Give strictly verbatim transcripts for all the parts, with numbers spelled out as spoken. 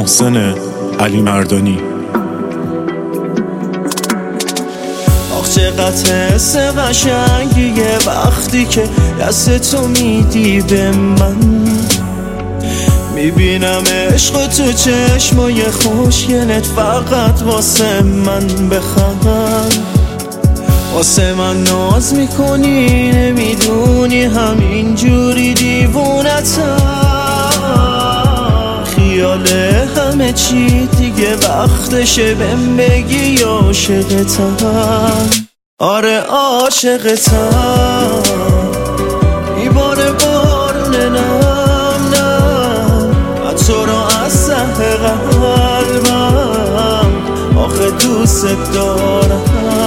محسن علی مردانی. آخ چقدر حس قشنگیه وقتی که دست تو میدی به من، میبینم عشق تو چشمای خوشگلت فقط واسه من بخند. واسه من ناز میکنی نمیدونی همین جوری دیوونتم، خیال همه چی دیگه وقتشه بهم بگی عاشقتم. آره عاشقتم، میباره بارون نم نم من تو رو از ته قلبم آخه دوست دارم.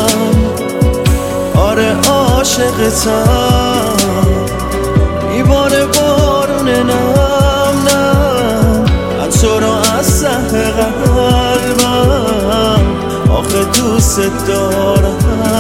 آره عاشقتم، میباره بارون نم نم من تو رو از ته قلبم آخه دوست دارم.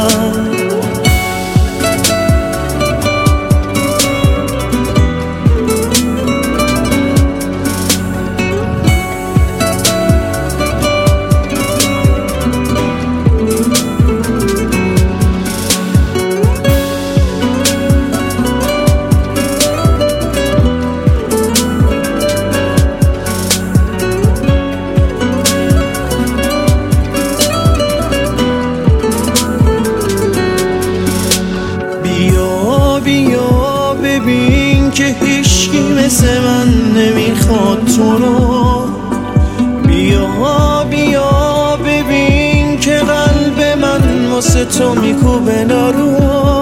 بیا ببین که هیچکی مثل من نمیخواد تو رو. بیا بیا ببین که قلب من واسه تو میکوبه نارو.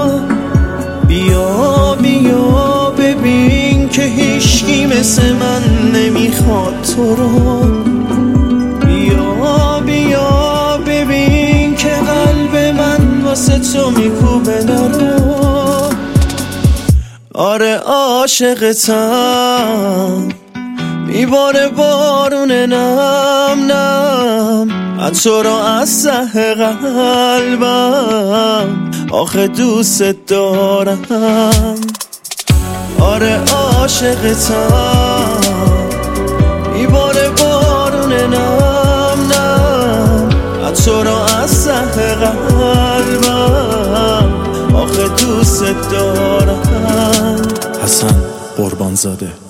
بیا بیا ببین که هیچکی مثل من نمیخواد تو رو. بیا بیا ببین که قلب من واسه تو میکوبه نارو. آره عاشقتم، میباره بارون نم نم من تو رو از ته قلبم آخه دوست دارم. آره عاشقتم، میباره بارون نم نم من تو رو از ته قلبم آخه دوست دارم. حسن قربانزاده.